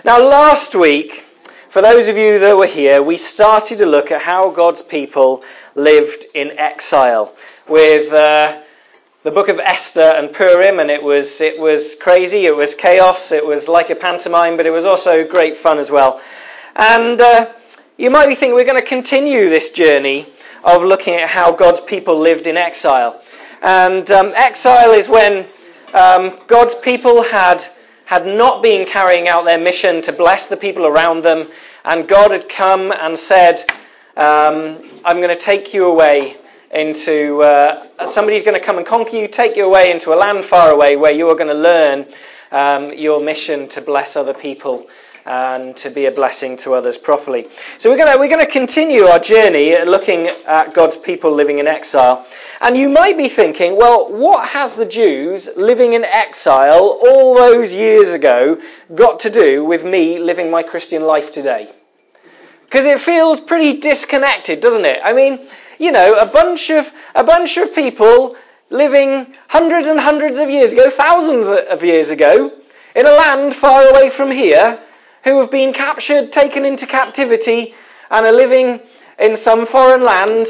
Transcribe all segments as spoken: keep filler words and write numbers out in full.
Now, last week, for those of you that were here, we started to look at how God's people lived in exile with uh, the book of Esther and Purim, and it was it was crazy, it was chaos, it was like a pantomime, but it was also great fun as well. And uh, you might be thinking we're going to continue this journey of looking at how God's people lived in exile. And um, exile is when um, God's people had had not been carrying out their mission to bless the people around them, and God had come and said, um, I'm going to take you away into, uh, somebody's going to come and conquer you, take you away into a land far away where you are going to learn um, your mission to bless other people and to be a blessing to others properly. So we're going to we're going to continue our journey looking at God's people living in exile. And you might be thinking, well, what has the Jews living in exile all those years ago got to do with me living my Christian life today? Because it feels pretty disconnected, doesn't it? I mean, you know, a bunch of a bunch of people living hundreds and hundreds of years ago, thousands of years ago, in a land far away from here, who have been captured, taken into captivity, and are living in some foreign land.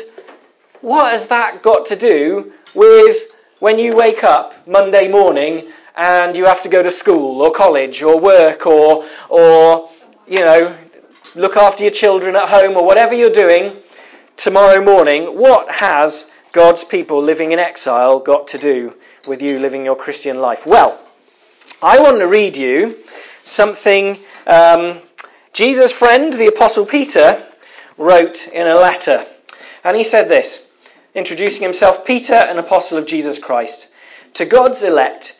What has that got to do with when you wake up Monday morning and you have to go to school or college or work or, or you know, look after your children at home or whatever you're doing tomorrow morning? What has God's people living in exile got to do with you living your Christian life? Well, I want to read you something um, Jesus' friend, the Apostle Peter, wrote in a letter. And he said this, introducing himself, Peter, an apostle of Jesus Christ, to God's elect,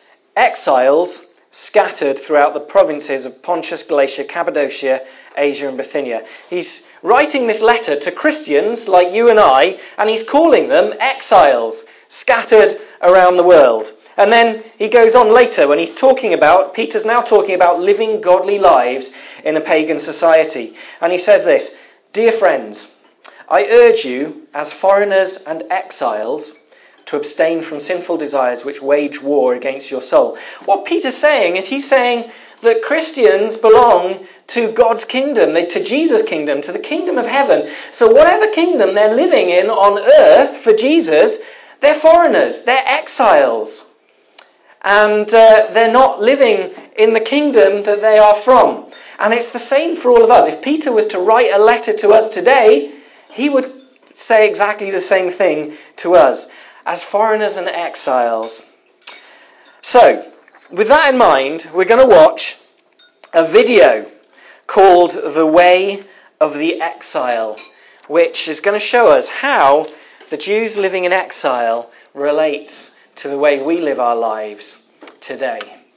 exiles scattered throughout the provinces of Pontus, Galatia, Cappadocia, Asia and Bithynia. He's writing this letter to Christians like you and I, and he's calling them exiles, scattered around the world. And then he goes on later when he's talking about, Peter's now talking about living godly lives in a pagan society. And he says this, Dear friends, I urge you, as foreigners and exiles, to abstain from sinful desires which wage war against your soul. What Peter's saying is he's saying that Christians belong to God's kingdom, to Jesus' kingdom, to the kingdom of heaven. So whatever kingdom they're living in on earth for Jesus, they're foreigners, they're exiles. And uh, they're not living in the kingdom that they are from. And it's the same for all of us. If Peter was to write a letter to us today, he would say exactly the same thing to us, as foreigners and exiles. So, with that in mind, we're going to watch a video called The Way of the Exile, which is going to show us how the Jews living in exile relates to the way we live our lives today.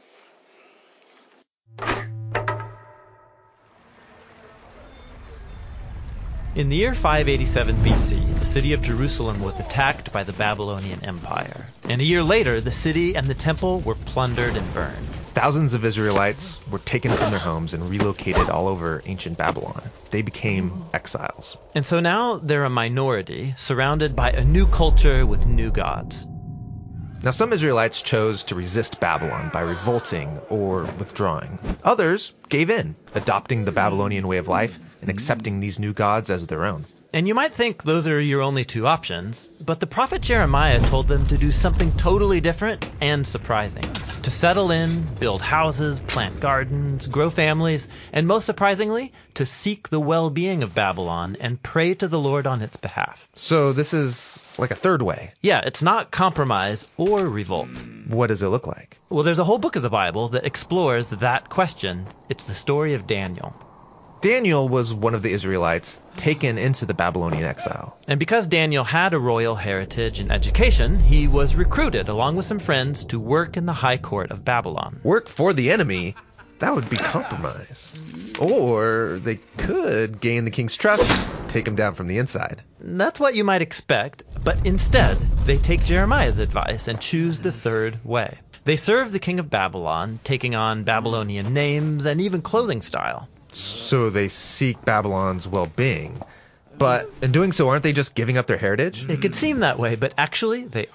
In the year five eighty-seven B C, the city of Jerusalem was attacked by the Babylonian Empire. And a year later, the city and the temple were plundered and burned. Thousands of Israelites were taken from their homes and relocated all over ancient Babylon. They became exiles. And so now they're a minority, surrounded by a new culture with new gods. Now, some Israelites chose to resist Babylon by revolting or withdrawing. Others gave in, adopting the Babylonian way of life and accepting these new gods as their own. And you might think those are your only two options, but the prophet Jeremiah told them to do something totally different and surprising. To settle in, build houses, plant gardens, grow families, and most surprisingly, to seek the well-being of Babylon and pray to the Lord on its behalf. So this is like a third way. Yeah, it's not compromise or revolt. What does it look like? Well, there's a whole book of the Bible that explores that question. It's the story of Daniel. Daniel was one of the Israelites taken into the Babylonian exile. And because Daniel had a royal heritage and education, he was recruited along with some friends to work in the high court of Babylon. Work for the enemy? That would be compromise. Or they could gain the king's trust, take him down from the inside. That's what you might expect, but instead, they take Jeremiah's advice and choose the third way. They serve the king of Babylon, taking on Babylonian names and even clothing style. So they seek Babylon's well-being. But in doing so, aren't they just giving up their heritage? It could seem that way, but actually they aren't.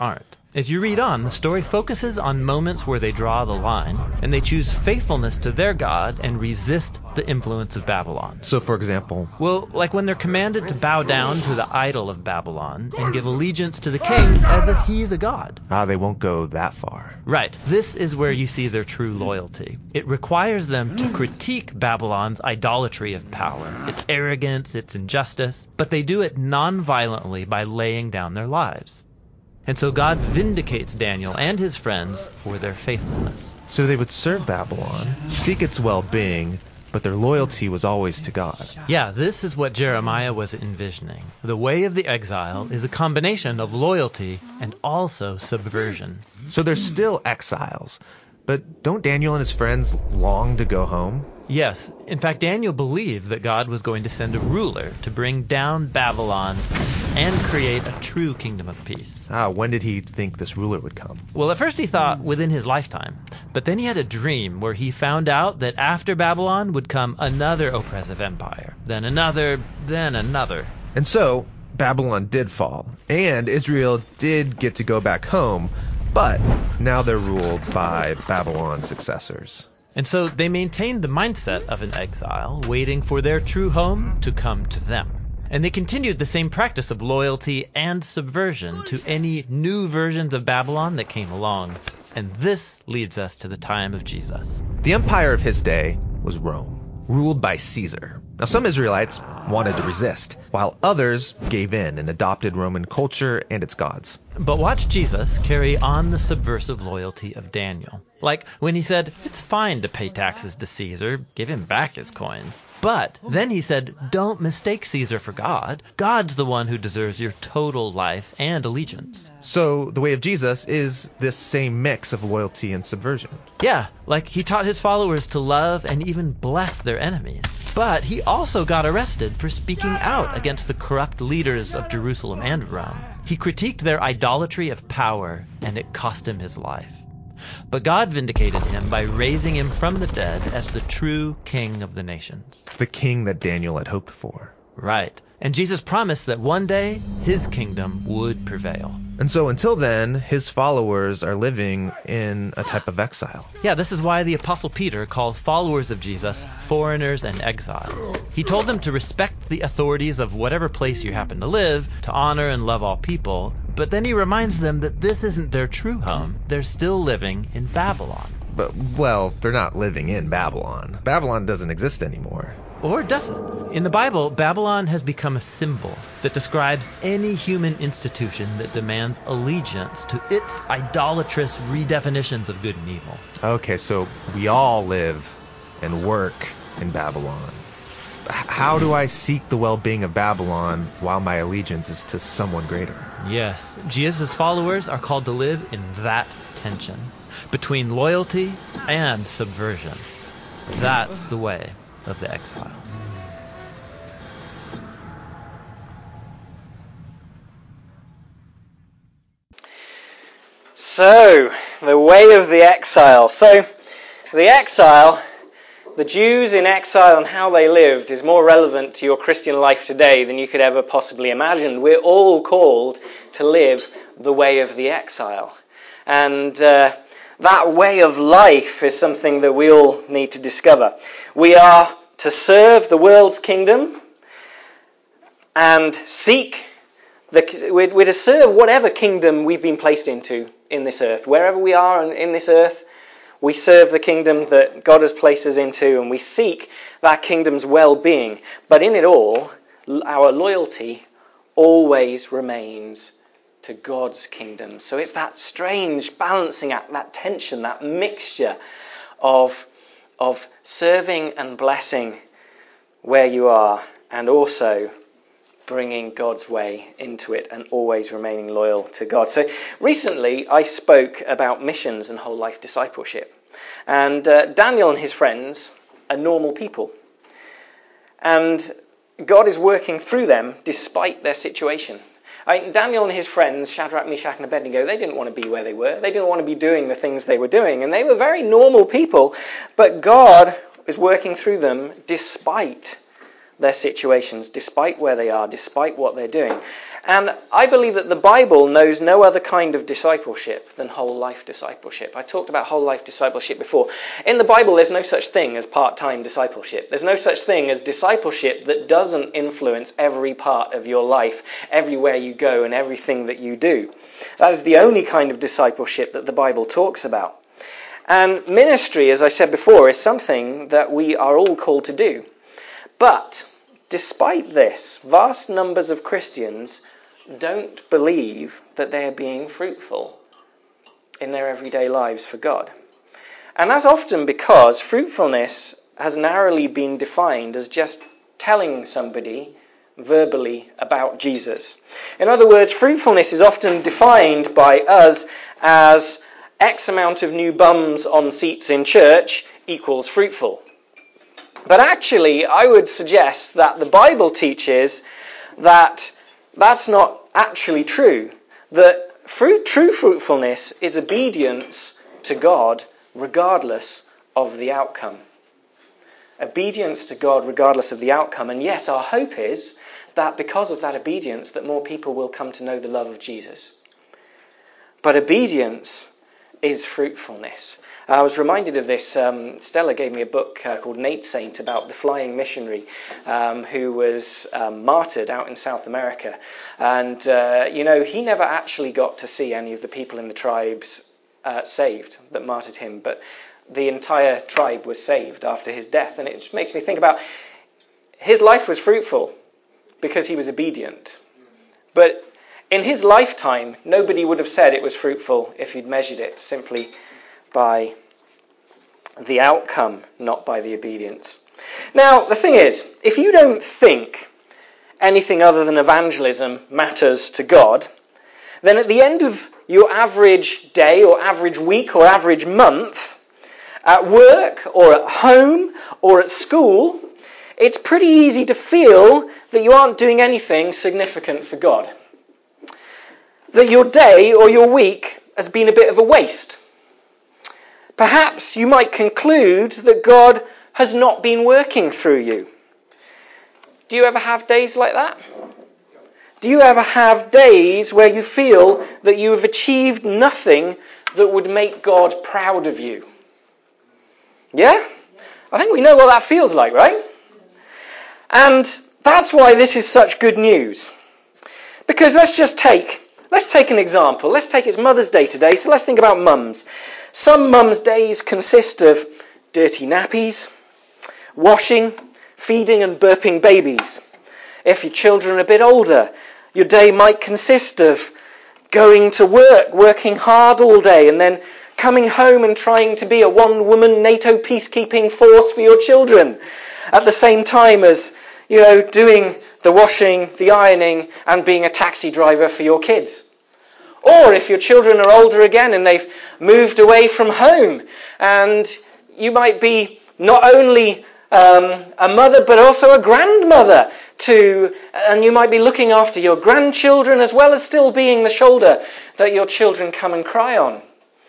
As you read on, the story focuses on moments where they draw the line, and they choose faithfulness to their God and resist the influence of Babylon. So, for example, Well, like when they're commanded to bow down to the idol of Babylon and give allegiance to the king as if he's a god. ah, they won't go that far. Right, this is where you see their true loyalty. It requires them to critique Babylon's idolatry of power, its arrogance, its injustice, but they do it non-violently by laying down their lives. And so God vindicates Daniel and his friends for their faithfulness. So they would serve Babylon, seek its well-being, but their loyalty was always to God. Yeah, this is what Jeremiah was envisioning. The way of the exile is a combination of loyalty and also subversion. So they're still exiles. But don't Daniel and his friends long to go home? Yes, in fact, Daniel believed that God was going to send a ruler to bring down Babylon and create a true kingdom of peace. Ah, when did he think this ruler would come? Well, at first he thought within his lifetime, but then he had a dream where he found out that after Babylon would come another oppressive empire, then another, then another. And so, Babylon did fall, and Israel did get to go back home, but now they're ruled by Babylon's successors. And so they maintained the mindset of an exile, waiting for their true home to come to them. And they continued the same practice of loyalty and subversion to any new versions of Babylon that came along. And this leads us to the time of Jesus. The empire of his day was Rome, ruled by Caesar. Now, some Israelites wanted to resist, while others gave in and adopted Roman culture and its gods. But watch Jesus carry on the subversive loyalty of Daniel. Like when he said, it's fine to pay taxes to Caesar, give him back his coins. But then he said, don't mistake Caesar for God. God's the one who deserves your total life and allegiance. So the way of Jesus is this same mix of loyalty and subversion. Yeah, like he taught his followers to love and even bless their enemies. But he also got arrested for speaking out against the corrupt leaders of Jerusalem and Rome. He critiqued their idolatry of power, and it cost him his life. But God vindicated him by raising him from the dead as the true king of the nations. The king that Daniel had hoped for. Right. And Jesus promised that one day his kingdom would prevail. And so until then, his followers are living in a type of exile. Yeah, this is why the Apostle Peter calls followers of Jesus foreigners and exiles. He told them to respect the authorities of whatever place you happen to live, to honor and love all people, but then he reminds them that this isn't their true home. They're still living in Babylon. But, well, they're not living in Babylon. Babylon doesn't exist anymore. Or doesn't. In the Bible, Babylon has become a symbol that describes any human institution that demands allegiance to its idolatrous redefinitions of good and evil. Okay, so we all live and work in Babylon. H- how do I seek the well-being of Babylon while my allegiance is to someone greater? Yes, Jesus' followers are called to live in that tension between loyalty and subversion. That's the way of the exile. So, the way of the exile. So, the exile, the Jews in exile and how they lived is more relevant to your Christian life today than you could ever possibly imagine. We're all called to live the way of the exile. And uh, that way of life is something that we all need to discover. We are to serve the world's kingdom and seek, the, we're, we're to serve whatever kingdom we've been placed into in this earth. Wherever we are in this earth, we serve the kingdom that God has placed us into, and we seek that kingdom's well-being. But in it all, our loyalty always remains to God's kingdom. So it's that strange balancing act, that tension, that mixture of, of serving and blessing where you are, and also bringing God's way into it and always remaining loyal to God. So recently I spoke about missions and whole life discipleship. And uh, Daniel and his friends are normal people. And God is working through them despite their situation. I mean, Daniel and his friends, Shadrach, Meshach and Abednego, they didn't want to be where they were. They didn't want to be doing the things they were doing. And they were very normal people. But God is working through them despite their situations, despite where they are, despite what they're doing. And I believe that the Bible knows no other kind of discipleship than whole life discipleship. I talked about whole life discipleship before. In the Bible, there's no such thing as part-time discipleship. There's no such thing as discipleship that doesn't influence every part of your life, everywhere you go and everything that you do. That is the only kind of discipleship that the Bible talks about. And ministry, as I said before, is something that we are all called to do. But despite this, vast numbers of Christians don't believe that they are being fruitful in their everyday lives for God. And that's often because fruitfulness has narrowly been defined as just telling somebody verbally about Jesus. In other words, fruitfulness is often defined by us as X amount of new bums on seats in church equals fruitful. But actually, I would suggest that the Bible teaches that that's not actually true. That fruit, true fruitfulness is obedience to God regardless of the outcome. Obedience to God regardless of the outcome. And yes, our hope is that because of that obedience, that more people will come to know the love of Jesus. But obedience is fruitfulness. I was reminded of this. Um, Stella gave me a book uh, called Nate Saint about the flying missionary um, who was um, martyred out in South America. And, uh, you know, he never actually got to see any of the people in the tribes uh, saved that martyred him. But the entire tribe was saved after his death. And it just makes me think about his life was fruitful because he was obedient. But in his lifetime, nobody would have said it was fruitful if he'd measured it simply by the outcome, not by the obedience. Now, the thing is, if you don't think anything other than evangelism matters to God, then at the end of your average day or average week or average month, at work or at home or at school, it's pretty easy to feel that you aren't doing anything significant for God. That your day or your week has been a bit of a waste. Perhaps you might conclude that God has not been working through you. Do you ever have days like that? Do you ever have days where you feel that you have achieved nothing that would make God proud of you? Yeah? I think we know what that feels like, right? And that's why this is such good news. Because let's just take, let's take an example. Let's take it's Mother's Day today, so let's think about mums. Some mums' days consist of dirty nappies, washing, feeding and burping babies. If your children are a bit older, your day might consist of going to work, working hard all day, and then coming home and trying to be a one-woman NATO peacekeeping force for your children, at the same time as, you know, doing the washing, the ironing, and being a taxi driver for your kids. Or if your children are older again and they've moved away from home, and you might be not only um, a mother but also a grandmother to, and you might be looking after your grandchildren as well as still being the shoulder that your children come and cry on.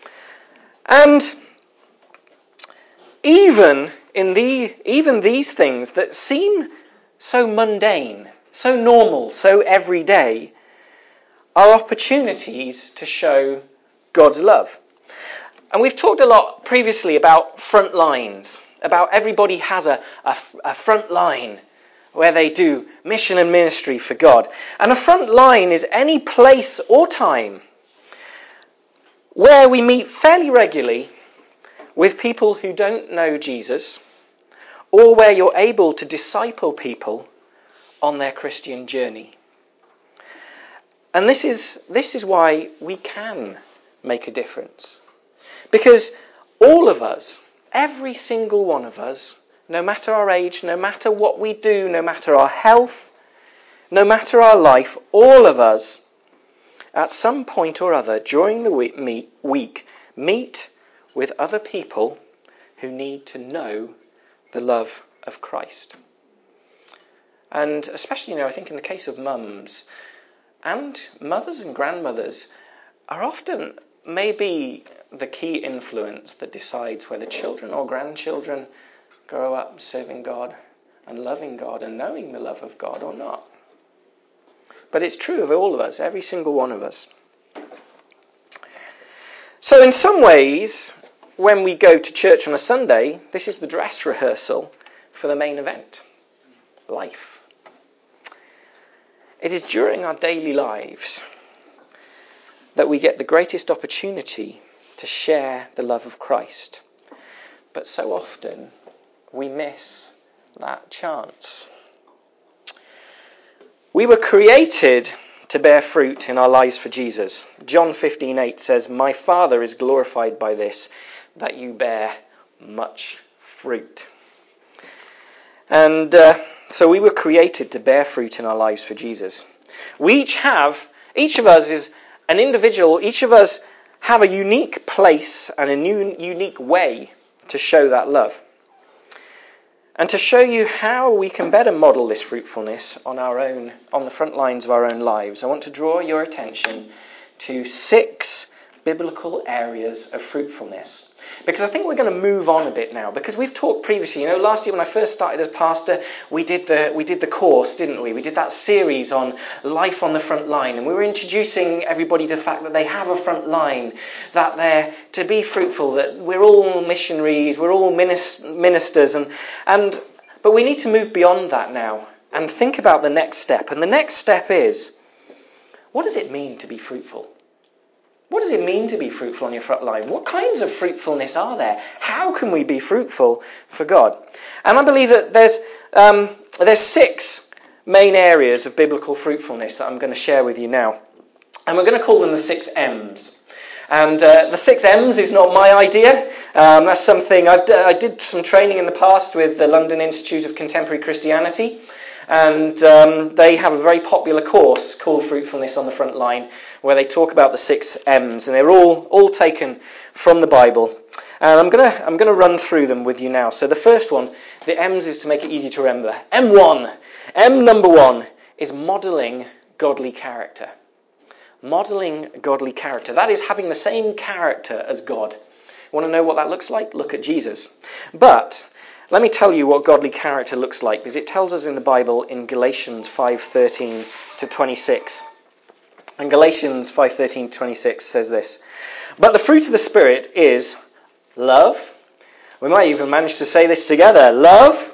And even in the even these things that seem so mundane, so normal, so everyday, are opportunities to show God's love. And we've talked a lot previously about front lines, about everybody has a, a, a front line where they do mission and ministry for God. And a front line is any place or time where we meet fairly regularly with people who don't know Jesus, or where you're able to disciple people on their Christian journey. And this is this is why we can make a difference. Because all of us, every single one of us, no matter our age, no matter what we do, no matter our health, no matter our life, all of us, at some point or other during the week meet, week, meet with other people who need to know the love of Christ. And especially, you know, I think in the case of mums, and mothers and grandmothers are often maybe the key influence that decides whether children or grandchildren grow up serving God and loving God and knowing the love of God or not. But it's true of all of us, every single one of us. So in some ways, when we go to church on a Sunday, this is the dress rehearsal for the main event, life. It is during our daily lives that we get the greatest opportunity to share the love of Christ. But so often we miss that chance. We were created to bear fruit in our lives for Jesus. John fifteen eight says, "My Father is glorified by this, that you bear much fruit." And uh, so we were created to bear fruit in our lives for Jesus. We each have, each of us is an individual, each of us have a unique place and a new, unique way to show that love. And to show you how we can better model this fruitfulness on our own, on the front lines of our own lives, I want to draw your attention to six biblical areas of fruitfulness. Because I think we're going to move on a bit now, because we've talked previously, you know, last year when I first started as pastor, we did the we did the course, didn't we? We did that series on life on the front line, and we were introducing everybody to the fact that they have a front line, that they're to be fruitful, that we're all missionaries, we're all ministers, and and but we need to move beyond that now and think about the next step. And the next step is, what does it mean to be fruitful? What does it mean to be fruitful on your front line? What kinds of fruitfulness are there? How can we be fruitful for God? And I believe that there's um, there's six main areas of biblical fruitfulness that I'm going to share with you now. And we're going to call them the six M's. And uh, the six M's is not my idea. Um, that's something I've d- I did some training in the past with the London Institute of Contemporary Christianity. And um, they have a very popular course called Fruitfulness on the Front Line, where they talk about the six M's, and they're all all taken from the Bible. And I'm gonna I'm gonna run through them with you now. So the first one, the M's, is to make it easy to remember. M one, M number one is modelling godly character. Modelling godly character. That is having the same character as God. Want to know what that looks like? Look at Jesus. But let me tell you what godly character looks like, because it tells us in the Bible in Galatians five thirteen to twenty-six. And Galatians five thirteen to twenty-six says this: "But the fruit of the Spirit is love." We might even manage to say this together. Love,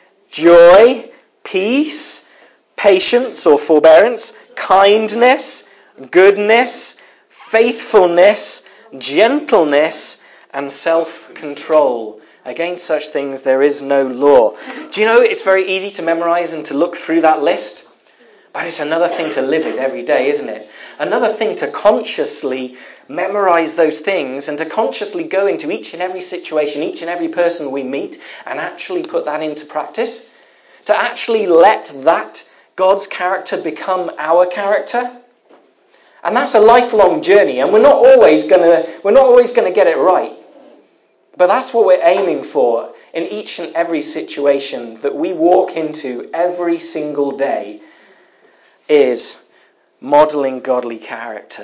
joy, peace, patience or forbearance, kindness, goodness, faithfulness, gentleness, and self-control. Against such things there is no law. Do you know, it's very easy to memorize and to look through that list, but it's another thing to live it every day, isn't it? Another thing to consciously memorize those things and to consciously go into each and every situation, each and every person we meet, and actually put that into practice. To actually let that God's character become our character. And that's a lifelong journey, and we're not always gonna we're not always gonna get it right. But that's what we're aiming for in each and every situation that we walk into every single day, is modelling godly character.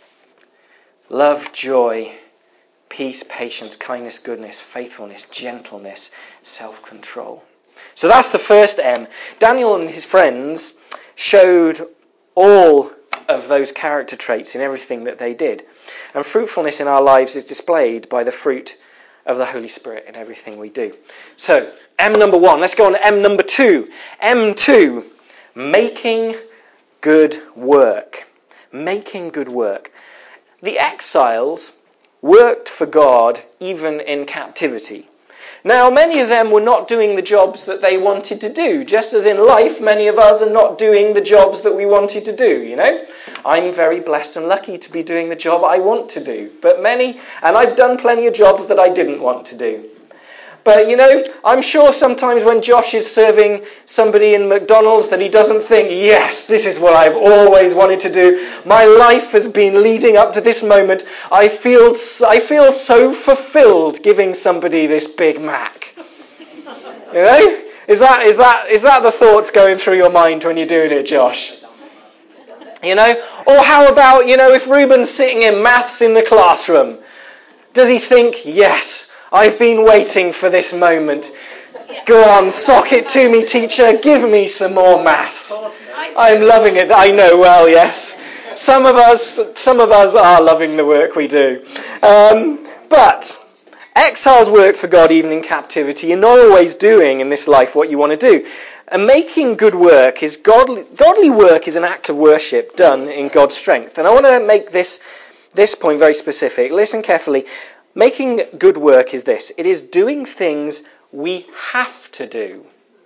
Love, joy, peace, patience, kindness, goodness, faithfulness, gentleness, self-control. So that's the first M. Daniel and his friends showed all of those character traits in everything that they did. And fruitfulness in our lives is displayed by the fruit of the Holy Spirit in everything we do. So, M number one. Let's go on to M number two. M two, making good work. Making good work. The exiles worked for God even in captivity. Now, many of them were not doing the jobs that they wanted to do, just as in life, many of us are not doing the jobs that we wanted to do, you know? I'm very blessed and lucky to be doing the job I want to do, but many, and I've done plenty of jobs that I didn't want to do. But, you know, I'm sure sometimes when Josh is serving somebody in McDonald's that he doesn't think, yes, this is what I've always wanted to do. My life has been leading up to this moment. I feel I feel so fulfilled giving somebody this Big Mac. You know? Is that is that is that the thoughts going through your mind when you're doing it, Josh? You know? Or how about, you know, if Ruben's sitting in maths in the classroom, does he think, yes, I've been waiting for this moment. Go on, sock it to me, teacher. Give me some more maths. I'm loving it. I know well, yes. Some of us, some of us are loving the work we do. Um, but exiles work for God even in captivity. You're not always doing in this life what you want to do. And making good work is godly. Godly work is an act of worship done in God's strength. And I want to make this this point very specific. Listen carefully. Making good work is this. It is doing things we have to do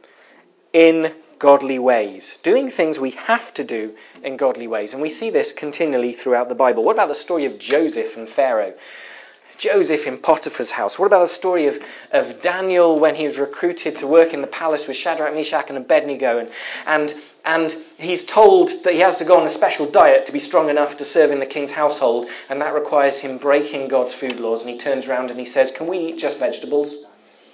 in godly ways. Doing things we have to do in godly ways. And we see this continually throughout the Bible. What about the story of Joseph and Pharaoh? Joseph in Potiphar's house. What about the story of, of Daniel when he was recruited to work in the palace with Shadrach, Meshach and Abednego, and, and, and he's told that he has to go on a special diet to be strong enough to serve in the king's household, and that requires him breaking God's food laws, and he turns around and he says, can we eat just vegetables?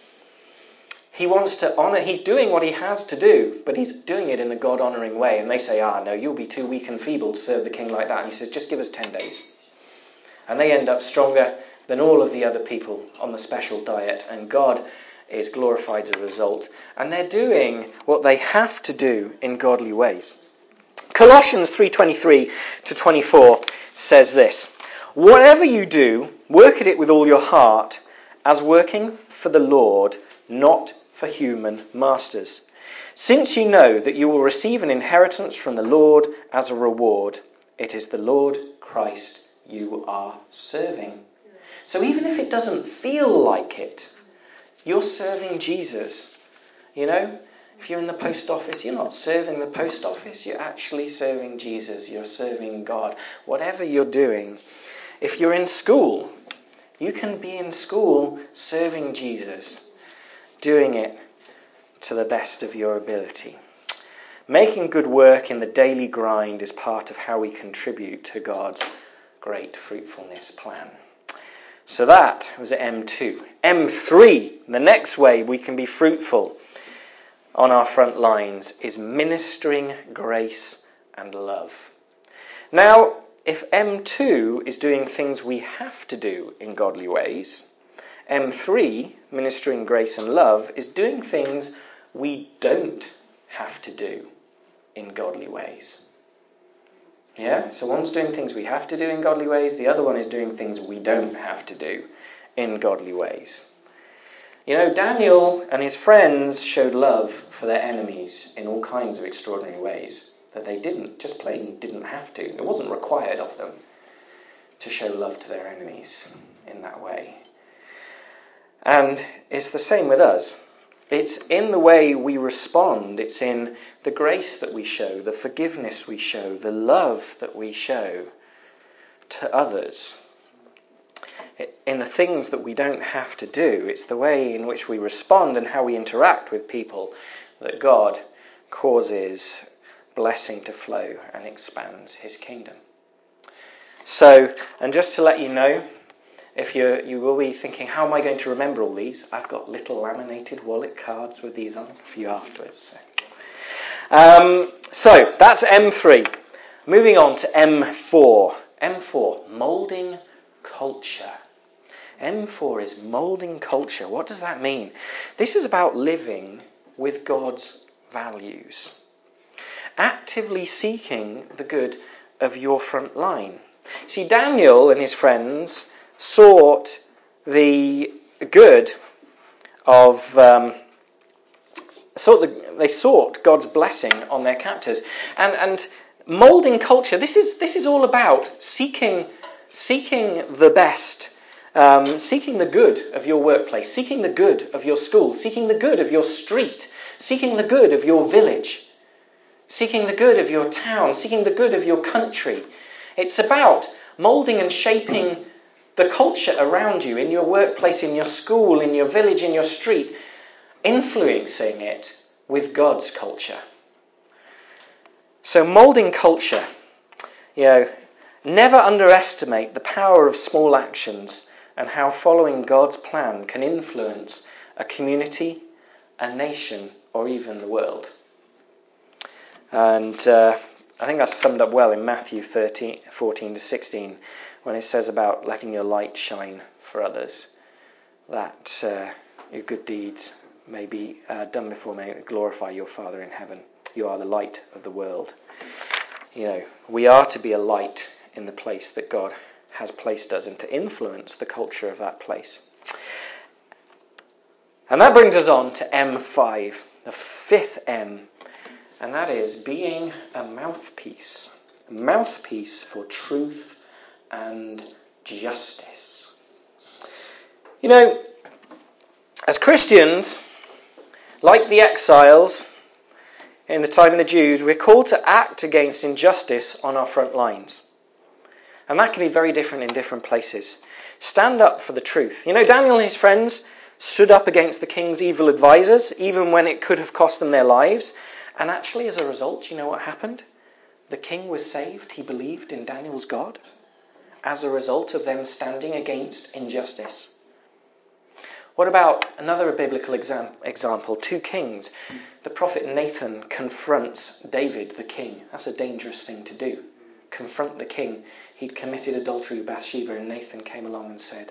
He wants to honour, he's doing what he has to do, but he's doing it in a God-honouring way, and they say, ah, no, you'll be too weak and feeble to serve the king like that. And he says, just give us ten days. And they end up stronger than all of the other people on the special diet, and God is glorified as a result. And they're doing what they have to do in godly ways. Colossians three twenty-three to twenty-four says this, whatever you do, work at it with all your heart, as working for the Lord, not for human masters, since you know that you will receive an inheritance from the Lord as a reward. It is the Lord Christ you are serving. So even if it doesn't feel like it, you're serving Jesus. You know, if you're in the post office, you're not serving the post office. You're actually serving Jesus. You're serving God. Whatever you're doing. If you're in school, you can be in school serving Jesus, doing it to the best of your ability. Making good work in the daily grind is part of how we contribute to God's great fruitfulness plan. So that was M two. M three, the next way we can be fruitful on our front lines, is ministering grace and love. Now, if M two is doing things we have to do in godly ways, M three, ministering grace and love, is doing things we don't have to do in godly ways. Yeah, so one's doing things we have to do in godly ways, the other one is doing things we don't have to do in godly ways. You know, Daniel and his friends showed love for their enemies in all kinds of extraordinary ways that they didn't, just plain didn't have to. It wasn't required of them to show love to their enemies in that way. And it's the same with us. It's in the way we respond. It's in the grace that we show, the forgiveness we show, the love that we show to others. In the things that we don't have to do. It's the way in which we respond and how we interact with people that God causes blessing to flow and expands his kingdom. So, and just to let you know, if you you will be thinking, how am I going to remember all these? I've got little laminated wallet cards with these on for you afterwards. So, um, so that's M three. Moving on to M four. M four, moulding culture. M four is moulding culture. What does that mean? This is about living with God's values. Actively seeking the good of your front line. See, Daniel and his friends sought the good of um, sought the, they sought God's blessing on their captors, and and moulding culture. This is this is all about seeking seeking the best, um, seeking the good of your workplace, seeking the good of your school, seeking the good of your street, seeking the good of your village, seeking the good of your town, seeking the good of your country. It's about moulding and shaping the culture around you, in your workplace, in your school, in your village, in your street, influencing it with God's culture. So moulding culture, you know, never underestimate the power of small actions and how following God's plan can influence a community, a nation, or even the world. And uh, I think that's summed up well in Matthew thirteen, fourteen to sixteen, when it says about letting your light shine for others, that uh, your good deeds may be uh, done before men glorify your Father in heaven. You are the light of the world. You know, we are to be a light in the place that God has placed us and to influence the culture of that place. And that brings us on to M five, the fifth M, and that is being a mouthpiece. A mouthpiece for truth and justice. You know, as Christians, like the exiles in the time of the Jews, we're called to act against injustice on our front lines. And that can be very different in different places. Stand up for the truth. You know, Daniel and his friends stood up against the king's evil advisors, even when it could have cost them their lives. And actually, as a result, you know what happened? The king was saved. He believed in Daniel's God as a result of them standing against injustice. What about another biblical exam- example? Two kings. The prophet Nathan confronts David, the king. That's a dangerous thing to do. Confront the king. He'd committed adultery with Bathsheba, and Nathan came along and said,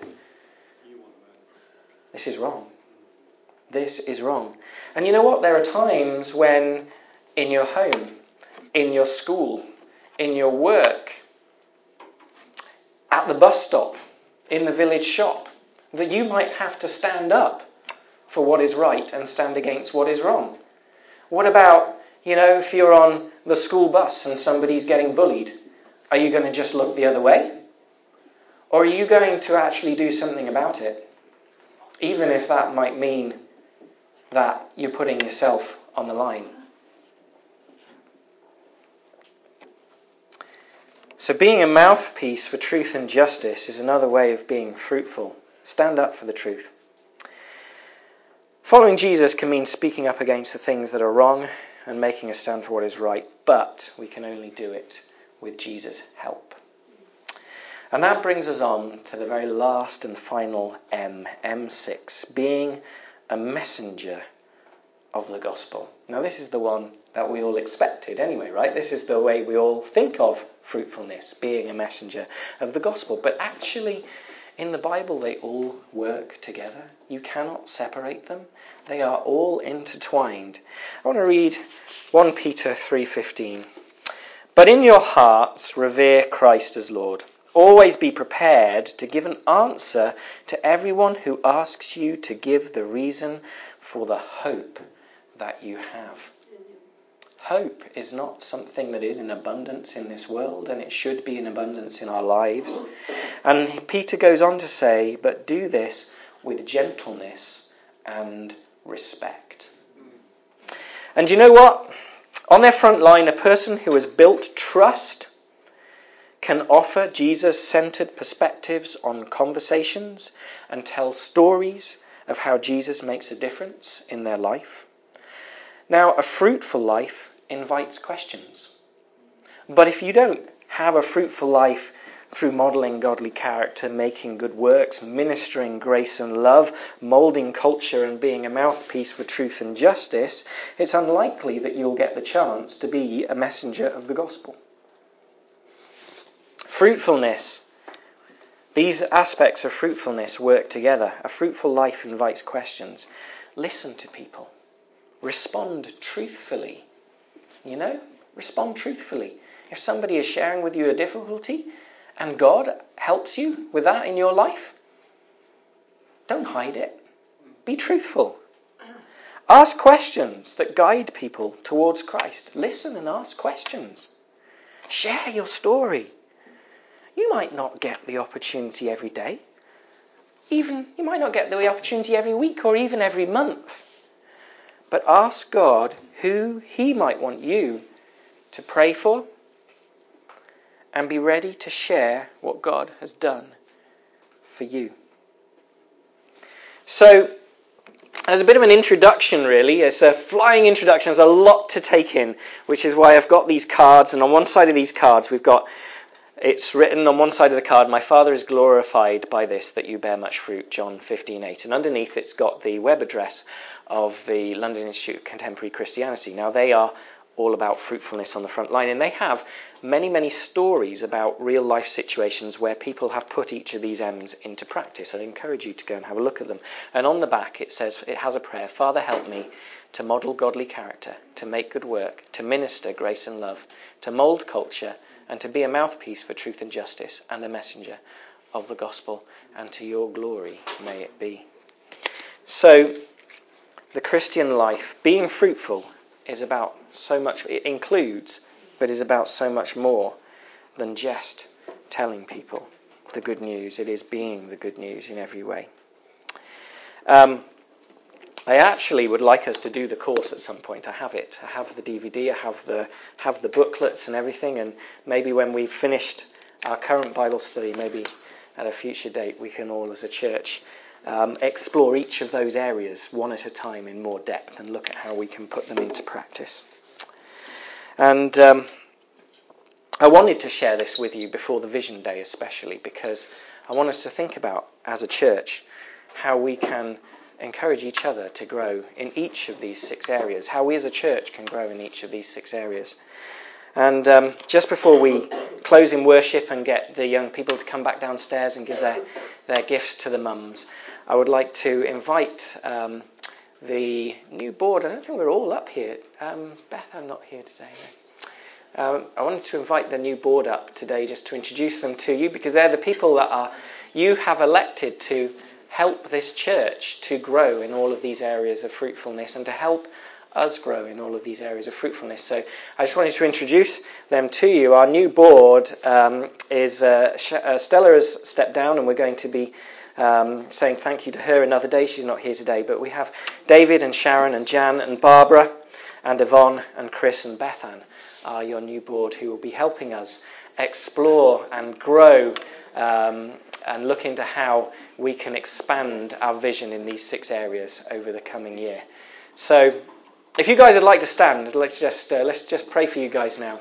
this is wrong. This is wrong. And you know what? There are times when in your home, in your school, in your work, at the bus stop, in the village shop, that you might have to stand up for what is right and stand against what is wrong. What about, you know, if you're on the school bus and somebody's getting bullied, are you going to just look the other way? Or are you going to actually do something about it? Even if that might mean that you're putting yourself on the line. So being a mouthpiece for truth and justice is another way of being fruitful. Stand up for the truth. Following Jesus can mean speaking up against the things that are wrong and making a stand for what is right, but we can only do it with Jesus' help. And that brings us on to the very last and final M, M six, being a messenger of the gospel. Now this is the one that we all expected anyway, right? This is the way we all think of fruitfulness, being a messenger of the gospel. But actually, in the Bible, they all work together. You cannot separate them. They are all intertwined. I want to read First Peter three fifteen. But in your hearts revere Christ as Lord. Always be prepared to give an answer to everyone who asks you to give the reason for the hope that you have. Hope is not something that is in abundance in this world, and it should be in abundance in our lives. And Peter goes on to say, but do this with gentleness and respect. And you know what? On their front line, a person who has built trust can offer Jesus-centered perspectives on conversations and tell stories of how Jesus makes a difference in their life. Now, a fruitful life invites questions. But if you don't have a fruitful life through modelling godly character, making good works, ministering grace and love, moulding culture and being a mouthpiece for truth and justice, it's unlikely that you'll get the chance to be a messenger of the gospel. Fruitfulness. These aspects of fruitfulness work together. A fruitful life invites questions. Listen to people. Respond truthfully. You know, respond truthfully. If somebody is sharing with you a difficulty and God helps you with that in your life, don't hide it. Be truthful. Ask questions that guide people towards Christ. Listen and ask questions. Share your story. You might not get the opportunity every day. Even you might not get the opportunity every week or even every month. But ask God who he might want you to pray for, and be ready to share what God has done for you. So, as a bit of an introduction really, it's a flying introduction, there's a lot to take in, which is why I've got these cards, and on one side of these cards we've got, it's written on one side of the card, my Father is glorified by this, that you bear much fruit, John fifteen eight, and underneath it's got the web address of the London Institute of Contemporary Christianity. Now they are all about fruitfulness on the front line, and they have many, many stories about real life situations where people have put each of these M's into practice. I encourage you to go and have a look at them. And on the back it says, it has a prayer, Father help me to model godly character, to make good work, to minister grace and love, to mould culture, and to be a mouthpiece for truth and justice, and a messenger of the gospel, and to your glory may it be. So, the Christian life, being fruitful, is about so much, it includes, but is about so much more than just telling people the good news. It is being the good news in every way. Um, I actually would like us to do the course at some point. I have it. I have the D V D. I have the have the booklets and everything. And maybe when we've finished our current Bible study, maybe at a future date, we can all as a church um, explore each of those areas one at a time in more depth and look at how we can put them into practice. And um, I wanted to share this with you before the Vision Day, especially because I want us to think about, as a church, how we can encourage each other to grow in each of these six areas, how we as a church can grow in each of these six areas. And um, just before we close in worship and get the young people to come back downstairs and give their, their gifts to the mums, I would like to invite um, the new board. I don't think we're all up here. Um, Beth, I'm not here today. No. Um, I wanted to invite the new board up today just to introduce them to you, because they're the people that are you have elected to help this church to grow in all of these areas of fruitfulness and to help us grow in all of these areas of fruitfulness. So I just wanted to introduce them to you. Our new board um, is uh, uh, Stella has stepped down, and we're going to be um, saying thank you to her another day. She's not here today, but we have David and Sharon and Jan and Barbara and Yvonne and Chris and Bethan are your new board, who will be helping us explore and grow um, and look into how we can expand our vision in these six areas over the coming year. So, if you guys would like to stand, let's just uh, let's just pray for you guys now.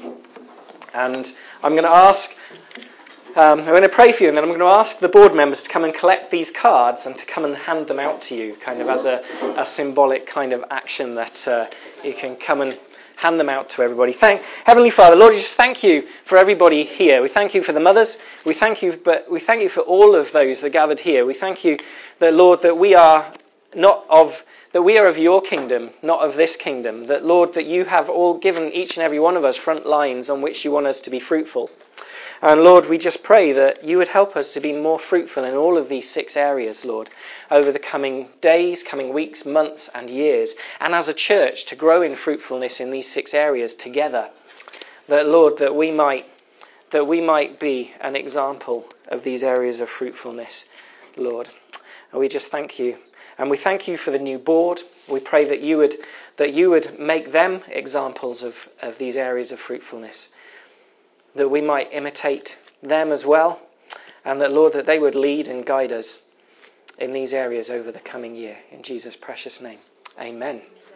And I'm going to ask, um, I'm going to pray for you, and then I'm going to ask the board members to come and collect these cards and to come and hand them out to you, kind of as a, a symbolic kind of action that uh, you can come and hand them out to everybody. Thank Heavenly Father, Lord, we just thank you for everybody here. We thank you for the mothers. We thank you, but we thank you for all of those that gathered here. We thank you that, Lord, that we are not of that we are of your kingdom, not of this kingdom. That, Lord, that you have all given each and every one of us front lines on which you want us to be fruitful. And Lord, we just pray that you would help us to be more fruitful in all of these six areas, Lord, over the coming days, coming weeks, months and years. And as a church, to grow in fruitfulness in these six areas together. That, Lord, that we might that we might be an example of these areas of fruitfulness, Lord. And we just thank you. And we thank you for the new board. We pray that you would that you would make them examples of, of these areas of fruitfulness. That we might imitate them as well, and that, Lord, that they would lead and guide us in these areas over the coming year. In Jesus' precious name, amen.